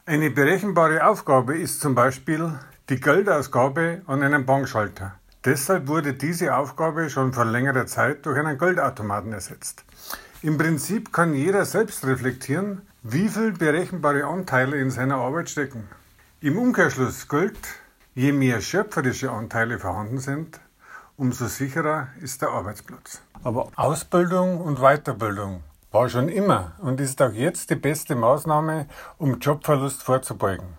Eine berechenbare Aufgabe ist zum Beispiel die Geldausgabe an einem Bankschalter. Deshalb wurde diese Aufgabe schon vor längerer Zeit durch einen Geldautomaten ersetzt. Im Prinzip kann jeder selbst reflektieren, wie viel berechenbare Anteile in seiner Arbeit stecken. Im Umkehrschluss gilt, je mehr schöpferische Anteile vorhanden sind, umso sicherer ist der Arbeitsplatz. Aber Ausbildung und Weiterbildung war schon immer und ist auch jetzt die beste Maßnahme, um Jobverlust vorzubeugen.